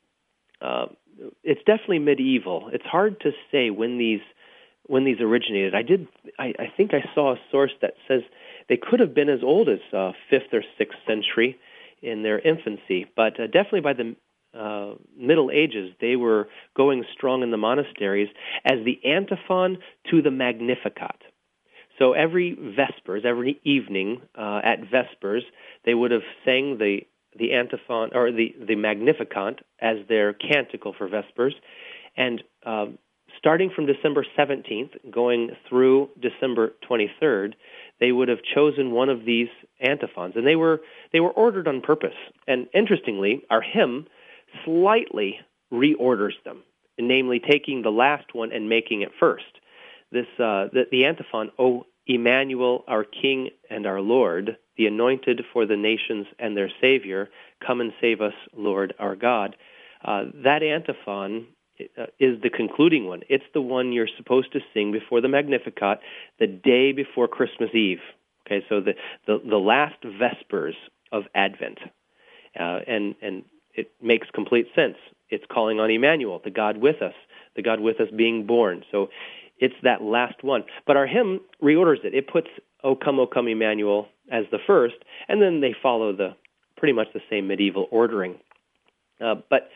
it's definitely medieval. It's hard to say when these originated. I think I saw a source that says they could have been as old as 5th or 6th century in their infancy, but definitely by the Middle Ages, they were going strong in the monasteries as the antiphon to the Magnificat. So every Vespers, every evening at Vespers, they would have sang the antiphon or the Magnificat as their canticle for Vespers, and starting from December 17th, going through December 23rd, they would have chosen one of these antiphons, and they were ordered on purpose. And interestingly, our hymn slightly reorders them, namely taking the last one and making it first. The antiphon, O Emmanuel, our King and our Lord, the anointed for the nations and their Savior, come and save us, Lord our God. That antiphon is the concluding one. It's the one you're supposed to sing before the Magnificat the day before Christmas Eve. Okay, so the last Vespers of Advent. and it makes complete sense. It's calling on Emmanuel, the God with us being born. So it's that last one. But our hymn reorders it. It puts O come, Emmanuel as the first, and then they follow pretty much the same medieval ordering. But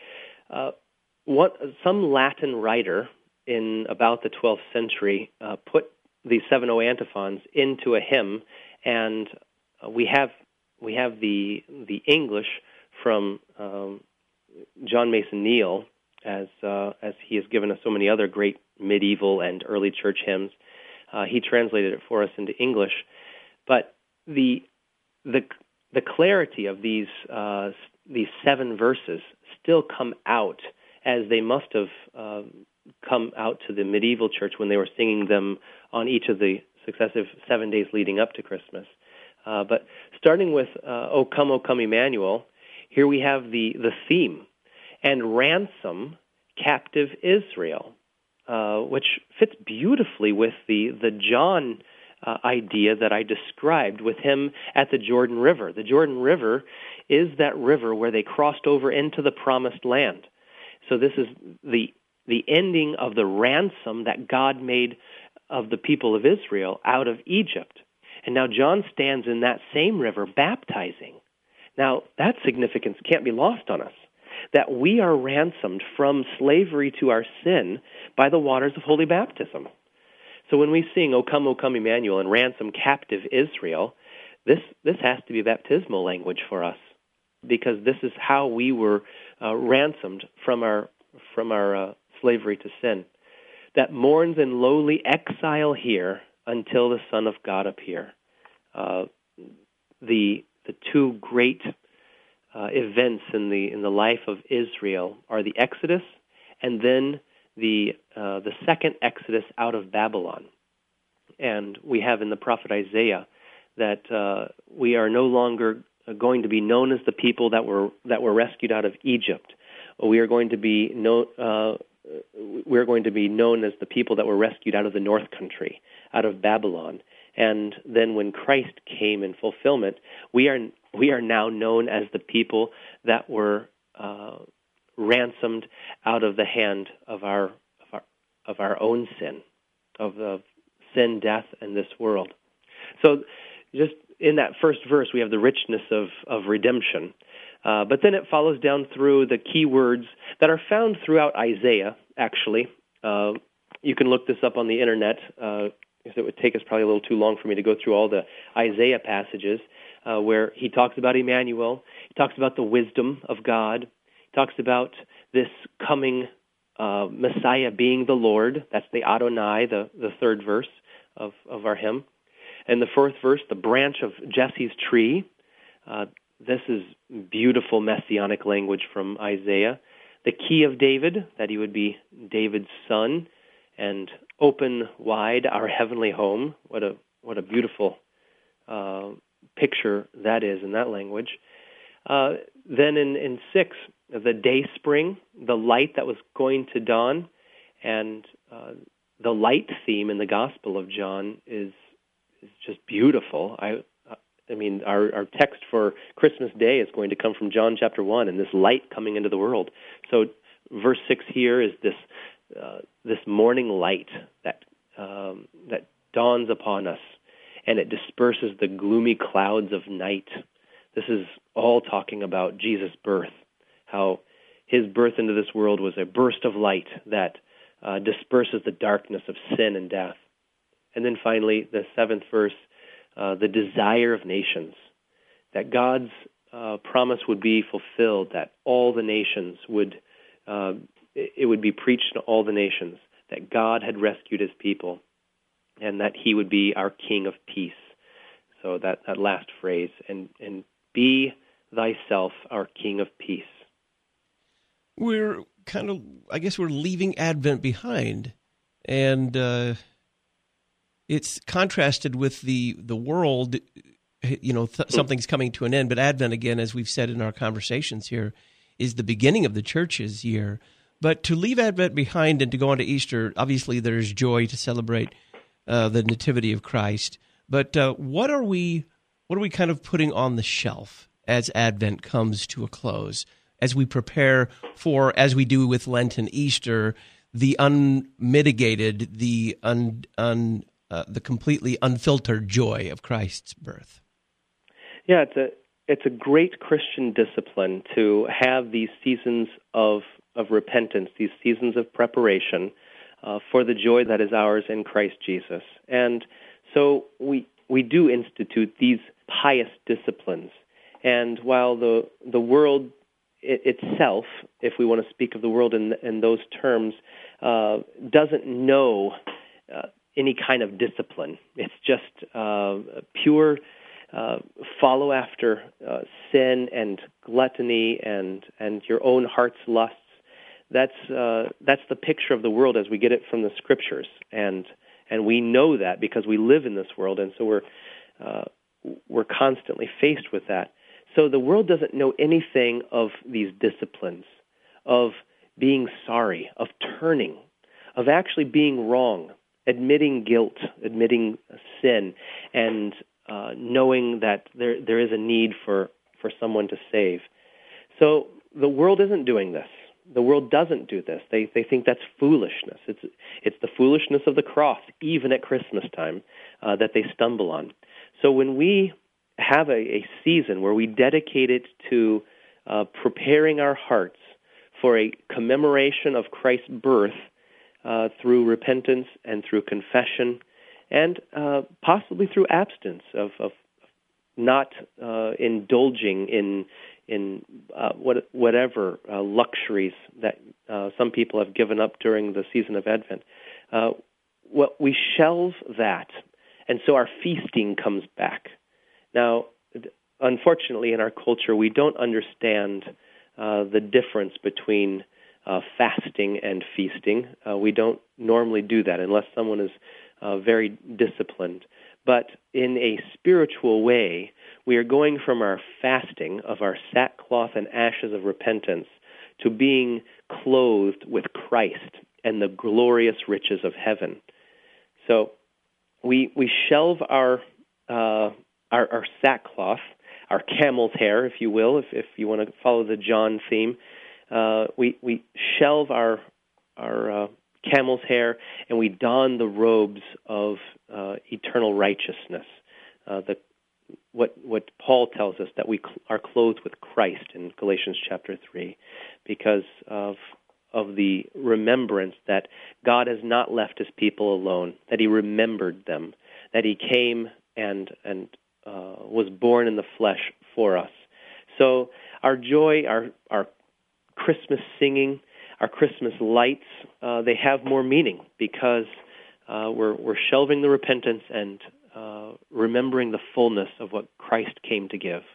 some Latin writer in about the 12th century put these 7 O antiphons into a hymn, and we have the English from John Mason Neale, as he has given us so many other great medieval and early church hymns. He translated it for us into English, but the clarity of these 7 verses still come out as they must have come out to the medieval church when they were singing them on each of the successive 7 days leading up to Christmas. But starting with O come, Emmanuel, here we have the theme, and ransom captive Israel, which fits beautifully with the John idea that I described with him at the Jordan River. The Jordan River is that river where they crossed over into the promised land. So this is the ending of the ransom that God made of the people of Israel out of Egypt. And now John stands in that same river baptizing. Now, that significance can't be lost on us, that we are ransomed from slavery to our sin by the waters of holy baptism. So when we sing, O come, Emmanuel, and ransom captive Israel, this has to be baptismal language for us, because this is how we were ransomed from our slavery to sin, that mourns in lowly exile here until the Son of God appear. The 2 great events in the life of Israel are the Exodus, and then the second Exodus out of Babylon. And we have in the prophet Isaiah that we are no longer going to be known as the people that were rescued out of Egypt. We are going to be known as the people that were rescued out of the North Country, out of Babylon. And then when Christ came in fulfillment, we are now known as the people that were ransomed out of the hand of our own sin, of sin, death, and this world. So just in that first verse, we have the richness of redemption. But then it follows down through the key words that are found throughout Isaiah, actually. You can look this up on the internet. It would take us probably a little too long for me to go through all the Isaiah passages where he talks about Emmanuel. He talks about the wisdom of God. He talks about this coming Messiah being the Lord. That's the Adonai, the third verse of our hymn. And the fourth verse, the branch of Jesse's tree. This is beautiful messianic language from Isaiah. The key of David, that he would be David's son, and open wide our heavenly home. What a beautiful picture that is in that language. Then in 6, the day spring, the light that was going to dawn, and the light theme in the Gospel of John is just beautiful. I mean, our text for Christmas Day is going to come from John chapter 1, and this light coming into the world. So verse 6 here is this morning light that dawns upon us, and it disperses the gloomy clouds of night. This is all talking about Jesus' birth, how his birth into this world was a burst of light that disperses the darkness of sin and death. And then finally, the 7th verse, the desire of nations, that God's promise would be fulfilled, that all the nations it would be preached to all the nations, that God had rescued his people, and that he would be our King of peace. So that last phrase, and be thyself our King of peace. We're we're leaving Advent behind, and it's contrasted with the world. Something's coming to an end, but Advent, again, as we've said in our conversations here, is the beginning of the church's year. But to leave Advent behind and to go on to Easter, obviously there's joy to celebrate the nativity of Christ. But what are we kind of putting on the shelf as Advent comes to a close, as we prepare for, as we do with Lent and Easter, the unmitigated, the completely unfiltered joy of Christ's birth? Yeah, it's a great Christian discipline to have these seasons of repentance, these seasons of preparation for the joy that is ours in Christ Jesus. And so we do institute these pious disciplines. And while the world itself, if we want to speak of the world in those terms, doesn't know any kind of discipline. It's just pure follow after sin and gluttony and your own heart's lusts. That's the picture of the world as we get it from the Scriptures, and we know that because we live in this world, and so we're constantly faced with that. So the world doesn't know anything of these disciplines, of being sorry, of turning, of actually being wrong, admitting guilt, admitting sin, and knowing that there is a need for someone to save. So the world isn't doing this. The world doesn't do this. They think that's foolishness. It's the foolishness of the cross, even at Christmas time, that they stumble on. So when we have a season where we dedicate it to preparing our hearts for a commemoration of Christ's birth through repentance and through confession, and possibly through abstinence of not indulging in whatever luxuries that some people have given up during the season of Advent. We shelve that, and so our feasting comes back. Now, unfortunately, in our culture, we don't understand the difference between fasting and feasting. We don't normally do that unless someone is very disciplined. But in a spiritual way, we are going from our fasting of our sackcloth and ashes of repentance to being clothed with Christ and the glorious riches of heaven. So we shelve our sackcloth, our camel's hair, if you will, if you want to follow the John theme. We shelve our camel's hair, and we don the robes of eternal righteousness. What Paul tells us, that we are clothed with Christ in Galatians chapter 3, because of the remembrance that God has not left His people alone, that He remembered them, that He came and was born in the flesh for us. So our joy, our Christmas singing, our Christmas lights, they have more meaning because we're shelving the repentance and remembering the fullness of what Christ came to give.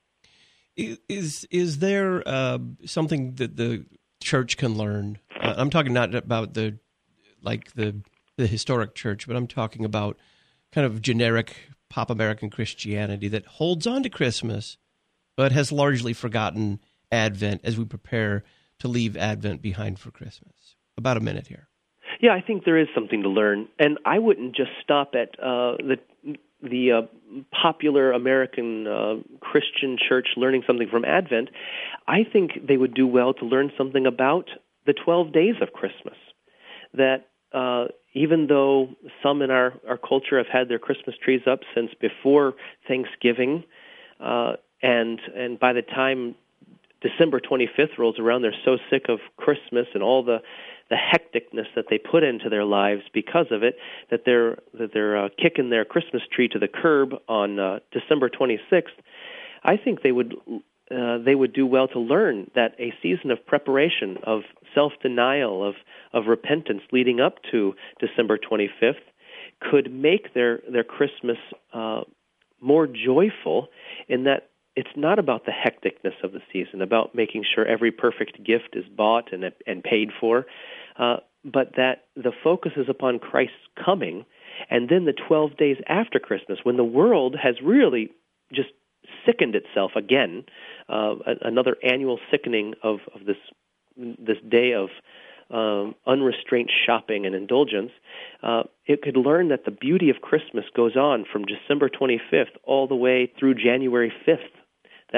Is there something that the church can learn? I'm talking not about the historic church, but I'm talking about kind of generic pop American Christianity that holds on to Christmas, but has largely forgotten Advent as we prepare to leave Advent behind for Christmas. About a minute here. Yeah, I think there is something to learn, and I wouldn't just stop at the popular American Christian church learning something from Advent. I think they would do well to learn something about the 12 days of Christmas. That even though some in our culture have had their Christmas trees up since before Thanksgiving, and by the time December 25th rolls around, they're so sick of Christmas and all the hecticness that they put into their lives because of it, that they're kicking their Christmas tree to the curb on December 26th. I think they would do well to learn that a season of preparation, of self-denial, of repentance leading up to December 25th could make their Christmas more joyful, in that it's not about the hecticness of the season, about making sure every perfect gift is bought and paid for, but that the focus is upon Christ's coming, and then the 12 days after Christmas, when the world has really just sickened itself again, another annual sickening of this day of unrestrained shopping and indulgence, it could learn that the beauty of Christmas goes on from December 25th all the way through January 5th,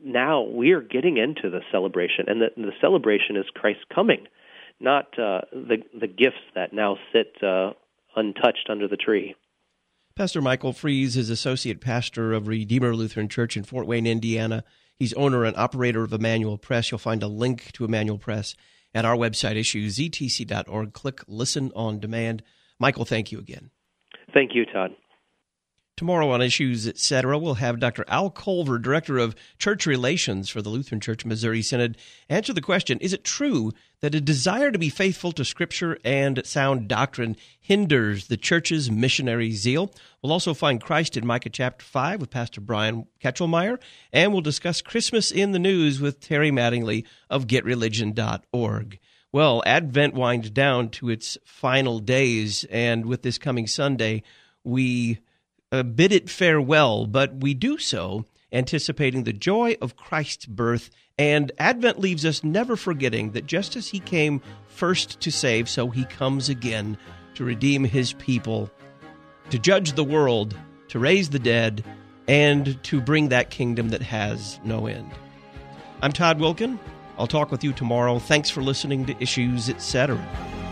now we are getting into the celebration, and the celebration is Christ's coming, not the gifts that now sit untouched under the tree. Pastor Michael Fries is associate pastor of Redeemer Lutheran Church in Fort Wayne, Indiana. He's owner and operator of Emmanuel Press. You'll find a link to Emmanuel Press at our website, issuesetc.org. Click Listen on Demand. Michael, thank you again. Thank you, Todd. Tomorrow on Issues, Etc., we'll have Dr. Al Culver, Director of Church Relations for the Lutheran Church Missouri Synod, answer the question, is it true that a desire to be faithful to Scripture and sound doctrine hinders the church's missionary zeal? We'll also find Christ in Micah chapter 5 with Pastor Brian Ketchelmeyer, and we'll discuss Christmas in the News with Terry Mattingly of GetReligion.org. Well, Advent winds down to its final days, and with this coming Sunday, we bid it farewell, but we do so anticipating the joy of Christ's birth, and Advent leaves us never forgetting that just as he came first to save, so he comes again to redeem his people, to judge the world, to raise the dead, and to bring that kingdom that has no end. I'm Todd Wilken. I'll talk with you tomorrow. Thanks for listening to Issues, Etc.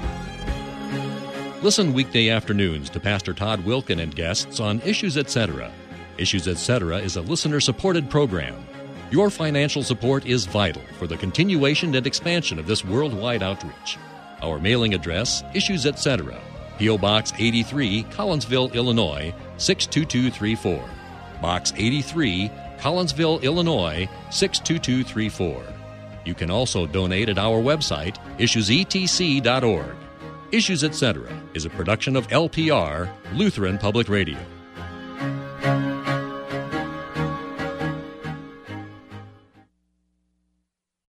Listen weekday afternoons to Pastor Todd Wilken and guests on Issues Etc. Issues Etc. is a listener-supported program. Your financial support is vital for the continuation and expansion of this worldwide outreach. Our mailing address, Issues Etc., P.O. Box 83, Collinsville, Illinois, 62234. Box 83, Collinsville, Illinois, 62234. You can also donate at our website, issuesetc.org. Issues Etc. is a production of LPR, Lutheran Public Radio.